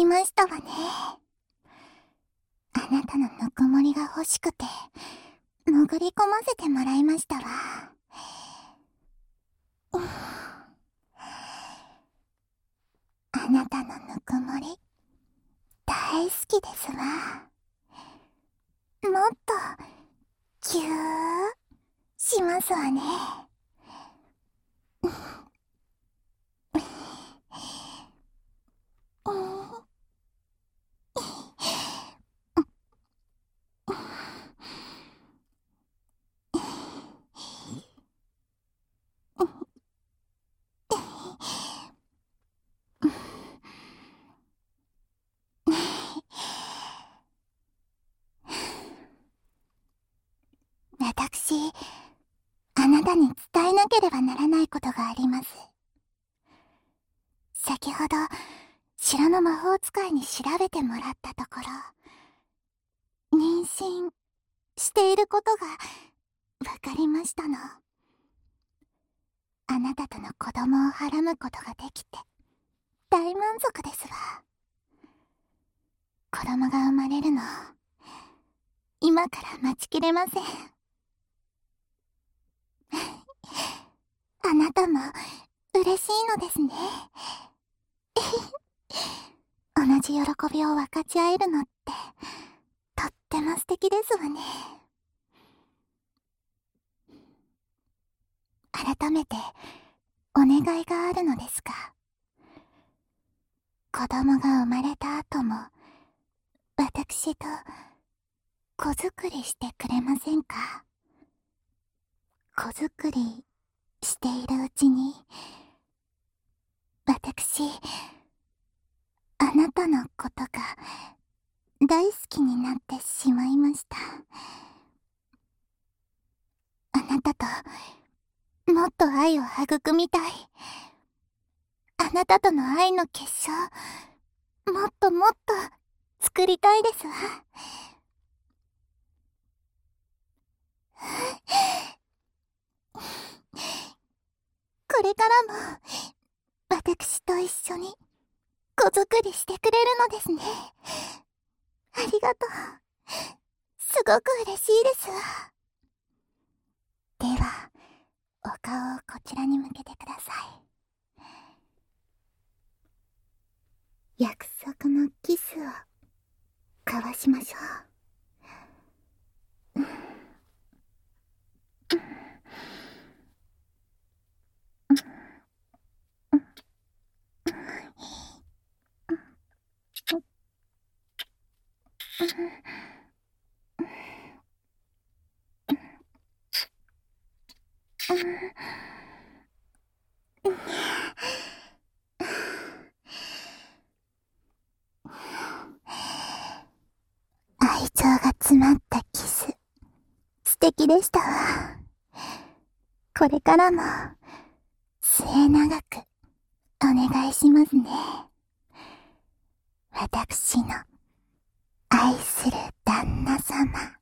ましたわね。あなたのぬくもりが欲しくて、潜り込ませてもらいましたわ。あなたのぬくもり、大好きですわ。もっと、ぎゅーしますわね。私、あなたに伝えなければならないことがあります。先ほど、城の魔法使いに調べてもらったところ、妊娠していることがわかりましたの。あなたとの子供をはらむことができて、大満足ですわ。子供が生まれるの、今から待ちきれません。あなたも嬉しいのですね。同じ喜びを分かち合えるのって、とっても素敵ですわね。改めて、お願いがあるのですが、子供が生まれた後も、私と、子作りしてくれませんか？子作りしているうちに、私、あなたのことが大好きになってしまいました。あなたともっと愛を育みたい。あなたとの愛の結晶、もっともっと作りたいですわ。これからも、私と一緒に子作りしてくれるのですね。ありがとう。すごく嬉しいですわ。では、お顔をこちらに向けてください。約束のキスを交わしましょう。愛情が詰まったキス、素敵でしたわ。これからも、末永く、お願いしますね。私の、愛する旦那様。